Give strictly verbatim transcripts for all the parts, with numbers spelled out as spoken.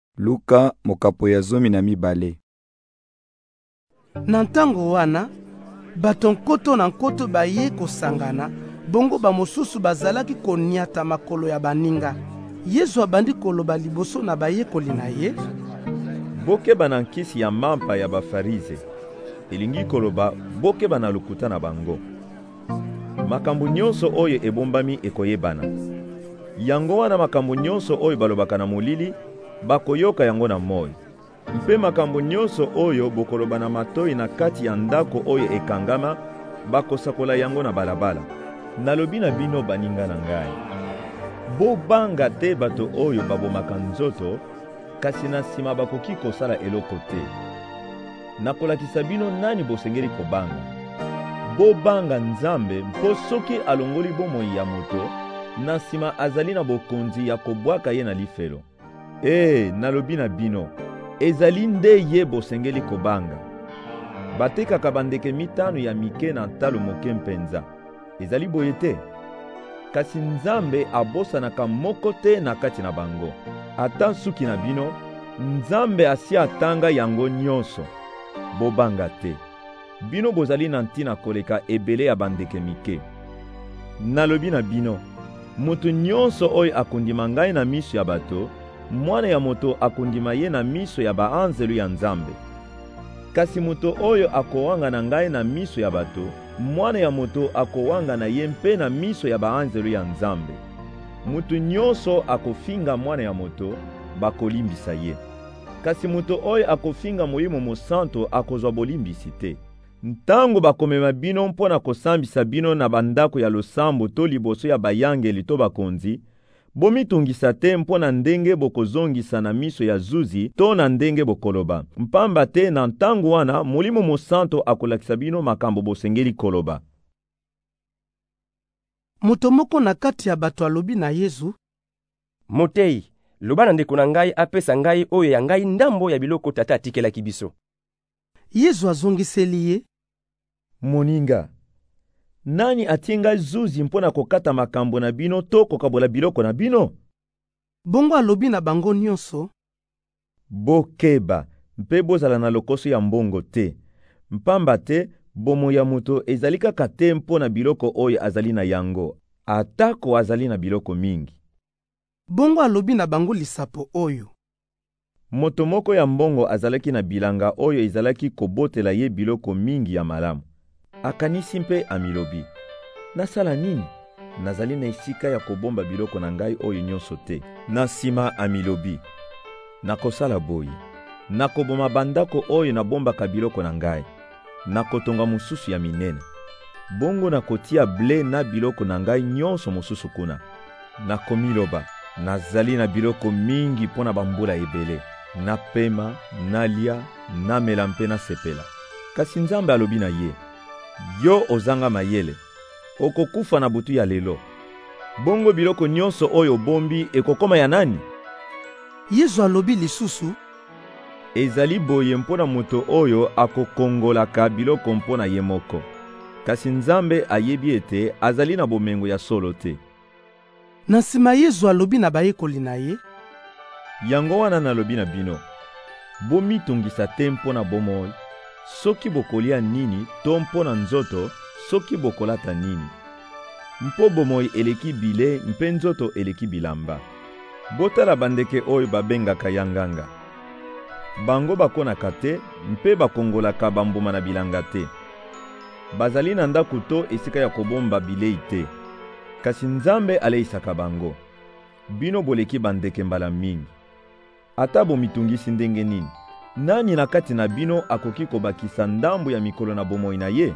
Luka mokapo ya zomi na mibale. Na ntango wana bato nkoto na nkoto baye kosangana, bongo bamosusu bazalaki koniata makolo ya baninga. Yesu abandi koloba liboso na bayekoli na ye: bokeba na nkisi ya mampa ya bafarize. Elingi koloba bokeba na lokuta na bango. Makambo nyonso oyo ebombami ekoyebana. Yango wana makambo nyonso oyo balobaka na molili bakoyoka yango na moi. Mpe makambo nyonso oyo bokoloba na matoi na kati ya ndako oyo ekangama bakosakola yango na balabala. Nalobi na bino baninga na ngai, bobanga te bato oyo babomaka nzoto, kasi na sima bakoki kosala eloko te. Nakolakisa bino nani bosengeli kobanga. Bobanga Nzambe mpo soki alongoli bomoi ya moto, na sima azali na bokonzi ya kobwaka ye na lifelo. E, nalobi na bino, ezali nde ye bosengeli kobanga. Batekaka bandeke mitano ya mike na talo moke mpenza. Ezali boye te. Kasi Nzambe abosanaka moko te na kati na bango. Ata suki na bino, Nzambe asi atanga yango nyonso. Bobanga te. Bino bozali na ntina koleka ebele ya bandeke mike. Nalobi na bino, moto nyonso oyo akondima ngai na miso ya bato, mwana ya moto akondima ye na miso ya baanzelu ya Nzambe. Kasi moto oyo akowanga na ngai na miso ya bato, mwana ya moto akowanga na ye mpe na miso ya baanzelu ya Nzambe. Moto nyonso akofinga mwana ya moto, bakolimbisa ye. Kasi moto oyo akofinga Molimo Mosantu akozwa bolimbisi te. Ntango bakomema bino mpona kosambisa bino na bandako ya losambo to liboso ya bayangeli to bakonzi, bomitungisa te mpona ndenge bokozongisa na miso ya zuzi to na ndenge bokoloba. Mpamba te na ntango wana Molimo Mosantu akolakisa bino makambo bosengeli koloba. Moto moko na kati ya bato alobi na Yesu: Motei, loba na ndeko na ngai apesa ngai oyo ya ngai ndambo ya biloko tata atikelaki biso. Yesu azongiseli ye: Moninga, nani atinga zuzi mpona kokata makambo na bino to kokabola biloko na bino? Bongo alobi na bango nyonso: Bokeba, mpe bozala na lokoso ya mbongo te. Mpamba te, bomo ya moto ezali kaka te mpona biloko oyo azali na yango, atako azali na biloko mingi. Bongo alobi na bango lisapo oyo: Moto moko ya mbongo azalaki na bilanga oyo ezalaki kobotela ye biloko mingi ya malamu. Akanisi mpe amilobi: nasala nini? Nazali na esika ya kobomba biloko na ngai oyo nyonso te. Na sima amilobi: nakosala boye. Nakoboma bandako oyo nabombaka biloko na ngai. Nakotonga mosusu ya minene. Bongo nakotia ble na biloko na ngai nyonso mosusu kuna. Nakomiloba: nazali na biloko mingi pona bambula ebele. Napema, nalia, namela mpe nasepela. Kasi Nzambe alobi na ye: yo ozanga mayele, okokufa na butu ya lelo. Bongo biloko nyonso oyo bombi ekokoma ya nani? Yesu alobi lisusu: ezali boye mpona moto oyo akokongolaka biloko mpona ye moko. Kasi Nzambe ayebi ete azali na bomengo ya solo te. Na nsima Yesu alobi na bayekoli na ye: yango wana nalobi na bino, bomitungisa te mpona bomoi, soki bokolia nini to mpona nzoto, soki bokolata nini. Mpo bomoi eleki bile mpe nzoto eleki bilamba. Botala bandeke oyo babengaka yanganga. Bango bakonaka te mpe bakongolaka bambuma na bilanga te. Bazali na ndako to esika ya kobomba bilei te. Kasi Nzambe aleisaka bango. Bino boleki bandeke mbala mingi. Ata bomitungisi ndenge nini, nani na kati na bino akoki kobakisa ndambo ya mikolo na bomoi na ye?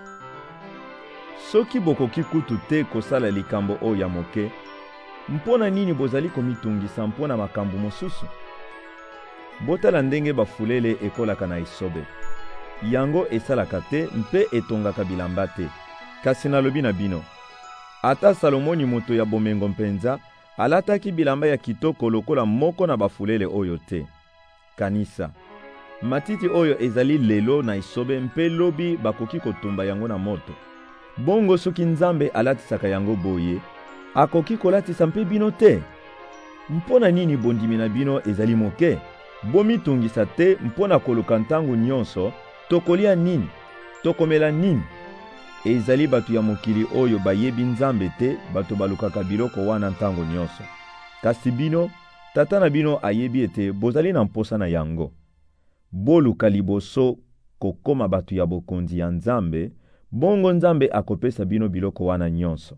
Soki bokoki kutu te kosala likambo oyo ya moke, mpona nini bozali komitungisa mpona makambo mosusu? Botala ndenge bafulele ekolaka na esobe. Yango esalaka te mpe etongaka bilamba te. Kasi nalobi na bino, ata Salomoni moto ya bomengo mpenza alataki bilamba ya kitoko lokola moko na bafulele oyo te. Kanisa, matiti oyo ezali lelo na esobe mpe lobi bakoki kotumba yango na moto. Bongo soki Nzambe alatisaka yango boye, akoki kolatisa mpe bino te. mpona nini bondimi na bino ezali moke? Bomitungisa te mpona koluka ntango nyonso tokolia nini, tokomela nini? Ezali bato ya mokili oyo bayebi Nzambe te bato balukaka biloko wana ntango nyonso. Kasi bino, tata na bino ayebi ete bozali na mposa na yango. Boluka liboso kokoma bato ya bokonzi ya Nzambe, bongo Nzambe akopesa bino biloko wana nyonso.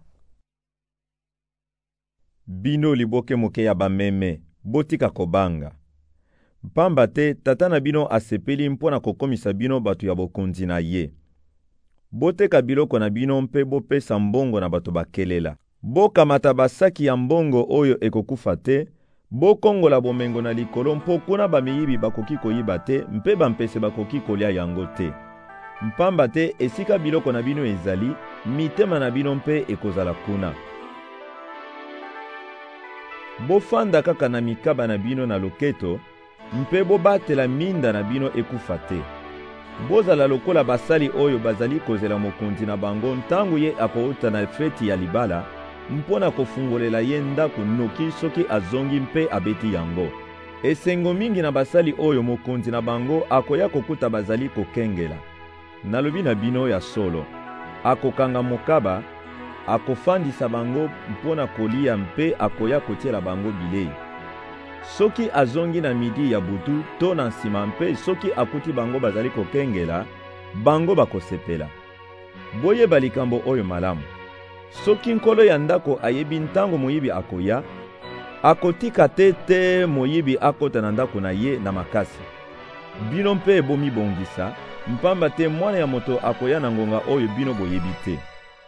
Bino liboke moke ya bameme, botika kobanga. Pamba te tata na bino asepeli mpona kokomisa bino bato ya bokonzi na ye. Boteka biloko na bino mpe bopesa mbongo na bato bakelela. Bokamata basaki ya mbongo oyo ekokufa te, bokongola bomengo na likolo mpo kuna bamiyibi bakoki koyiba te, mpe bampese bakoki kolia yango te. Mpamba te esika biloko na bino ezali, mitema na bino mpe ekozala kuna. Bofanda kaka na mikaba na bino na loketo, mpe bobatela minda na bino ekufa te. Bozala lokola basali oyo bazali kozela mokonzi na bango ntango ye akouta na feti ya libala, mpona kofungolela ye ndako noki soki azongi mpe abeti yango. Esengo mingi na basali oyo mokonzi na bango akoya kokuta bazali kokengela. Nalobi na bino ya solo, akokanga mokaba, akofandisa bango mpona kolia mpe akoya kotiela bango bilei. Soki azongi na midi ya butu to na nsima mpe soki akuti bango bazali kokengela, bango bakosepela. Boyeba likambo oyo malamu. Soki nkolo ya ndako ayebi ntango moyibi akoya, akotika te te moyibi akota na ndako na ye na makasi. Bino mpe bomibongisa, mpamba te mwana ya moto akoya na ngonga oyo bino boyebi te.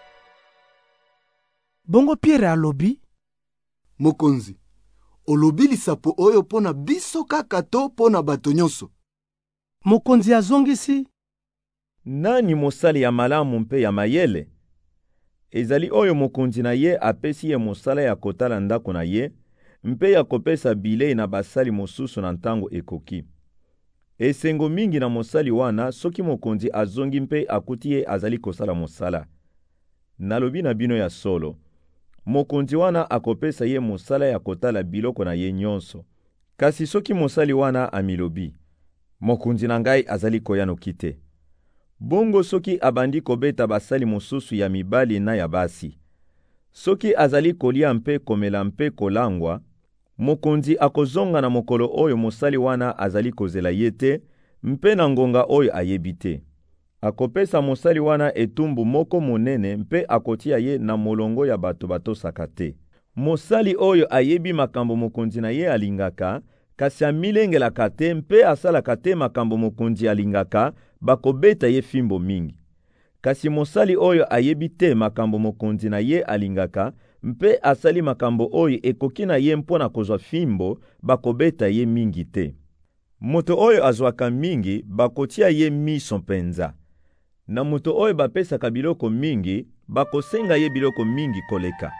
Bongo Pierre alobi, Mokonzi, olobi lisapo oyo pona biso kaka to pona bato nyonso? Mokonzi azongisi, nani mosali ya malamu mpe ya mayele? Ezali oyo mokonzi na ye apesi ye mosala ya kotala ndako na ye, mpe ya kopesa bilei na basali mosusu na ntango ekoki. Esengo mingi na mosali wana soki mokonzi azongi mpe akuti ye azali kosala mosala. Nalobi na bino ya solo, mokonzi wana akopesa ye mosala ya kotala biloko na ye nyonso. Kasi soki mosali wana amilobi, mokonzi na ngai azali koya noki te. Bongo soki abandi kobeta basali mosusu ya mibali na ya basi. Soki azali kolia mpe komela mpe kolangwa, mokonzi akozonga na mokolo oyo mosali wana azali kozela ye te, mpe na ngonga oyo ayebi te. Akopesa mosali wana etumbu moko monene mpe akotia ye na molongo ya bato batosaka te. Mosali oyo ayebi makambo mokonzi na ye alingaka, kasi amilengelaka te mpe asalaka te makambo mokonzi alingaka, bakobeta ye fimbo mingi. Kasi mosali oyo ayebi te makambo mokonzi na ye alingaka, mpe asali makambo oyo ekoki na ye mpona kozwa fimbo, bakobeta ye mingi te. Moto oyo azwaka mingi, bakotia ye miso mpenza. Na moto oyo bapesaka biloko mingi, bakosenga ye biloko mingi koleka.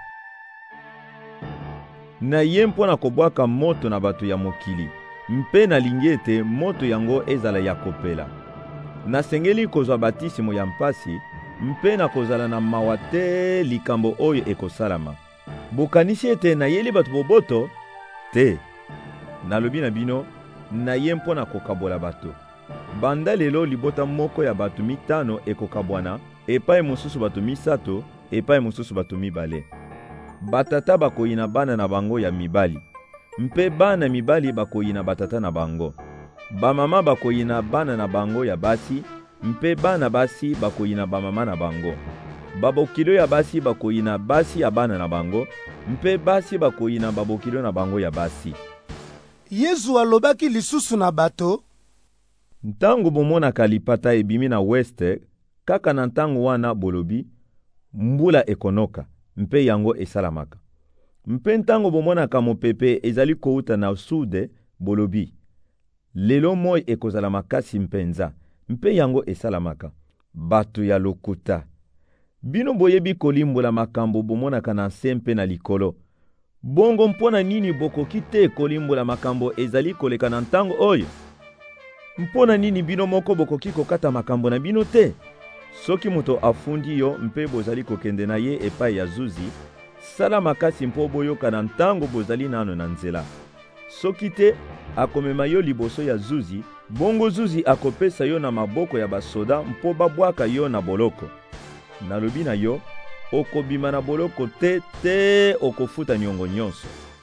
Na ye mpona kobwaka moto na bato ya mokili, mpe nalingi ete moto yango ezala ya kopela. Nasengeli kozwa batisimo ya mpasi, mpe na kozala na mawa te likambo oyo ekosalama. Bokanisi ete nayeli bato boboto? Te. Nalobi na bino, naye mpona kokabola bato. Banda lelo libota moko ya bato mitano ekokabwana, epai mosusu bato misato, epai mosusu bato mibale. Batata bakoyina bana na bango ya mibali, mpe bana mibali bakoyina batata na bango. Bamama bakoyina bana na bango ya basi, mpe bana basi bakoyina bamama na bango. Babokilo ya basi bakoyina basi ya bana na bango, mpe basi bakoyina babokilo na bango ya basi. Yesu alobaki lisusu na bato, ntango bomonaka lipata ebimi na weste, kaka na ntango wana bolobi, mbula ekonoka, mpe yango esalamaka. Mpe ntango bomonaka mopepe ezali kouta na sude, bolobi, lelo moi ekozala makasi mpenza, mpe yango esalamaka. Bato ya lokuta, bino boyebi kolimbola makambo bomonaka na nse mpe na likolo. Bongo mpona nini bokoki te kolimbola makambo ezali koleka na ntango oyo? Mpona nini bino moko bokoki kokata makambo na bino te? Soki moto afundi yo mpe bozali kokende na ye epai ya zuzi, sala makasi mpo boyoka na ntango bozali nano na nzela. Soki te akomema yo liboso ya zuzi, bongo zuzi akopesa yo na maboko ya basoda mpo babwaka yo na boloko. Nalobi na yo, okobima na boloko te te okofuta niongo nyonso.